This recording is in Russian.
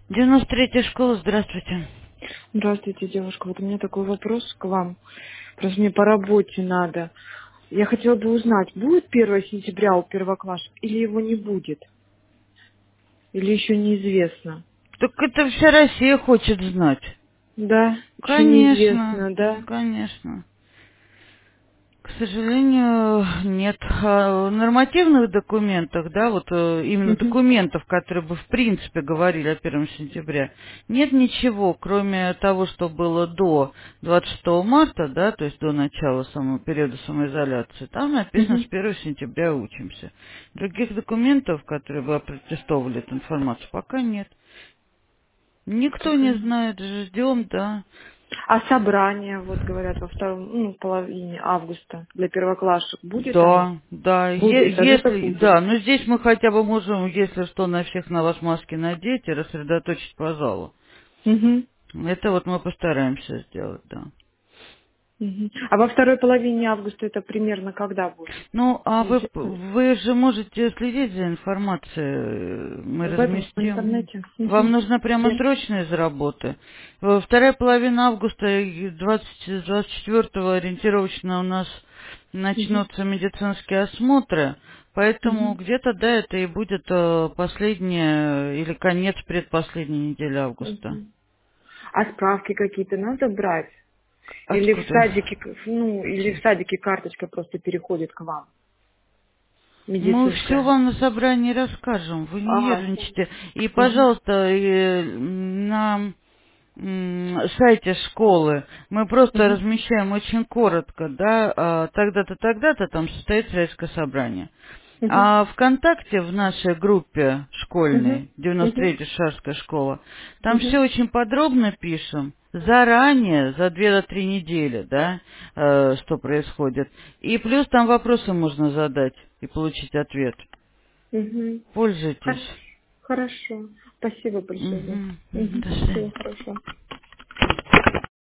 93-я школа, здравствуйте. Здравствуйте, девушка. Вот у меня такой вопрос к вам. Просто мне по работе надо. Я хотела бы узнать, будет 1 сентября у первоклассников или его не будет? Или еще неизвестно? Так это вся Россия хочет знать. Да, еще Конечно, неизвестно, да? конечно. К сожалению, нет. В нормативных документах, да, вот именно Мгм. документов, которые бы в принципе говорили о 1 сентября, нет ничего, кроме того, что было до 26 марта, да, то есть до начала периода самоизоляции. Там написано, с Мгм. 1 сентября учимся. Других документов, которые бы опротестовывали эту информацию, пока нет. Никто Пока не нет. знает, ждем, да. А собрание, вот говорят, во втором, половине августа для первоклассников, будет оно? Да, да, Будет, это если, будет. да, но здесь мы хотя бы можем, если что, на всех на вас маски надеть и рассредоточить по залу. Мгм. Это вот мы постараемся сделать, да. Мгм. А во второй половине августа это примерно когда будет? Ну, а Неизвестно ли? вы же можете следить за информацией, мы В этом в разместим. интернете? Вам Мгм. нужно прямо Где? срочно из работы. Вторая половина августа и 24-го ориентировочно у нас Мгм. начнутся медицинские осмотры, поэтому Мгм. где-то, да, это и будет последняя или конец предпоследней недели августа. Мгм. А справки какие-то надо брать? Или в Откуда? садике, или в садике карточка просто переходит к вам, Мы все медицинская? вам на собрании расскажем, вы не Ага. нервничайте. И, Мгм. пожалуйста, на сайте школы мы просто Мгм. размещаем очень коротко, да, тогда-то, тогда-то там состоится сельское собрание. Мгм. А ВКонтакте в нашей группе Мгм. школьной, Мгм. 93-я Шарская школа, там все Мгм. очень подробно пишем, заранее, за 2-3 недели, да, что происходит. И плюс там вопросы можно задать и получить ответ. Мгм. Пользуйтесь. Хорошо. Хорошо. Спасибо большое. Мгм, мгм, Мгм. до свидания. Всего хорошего.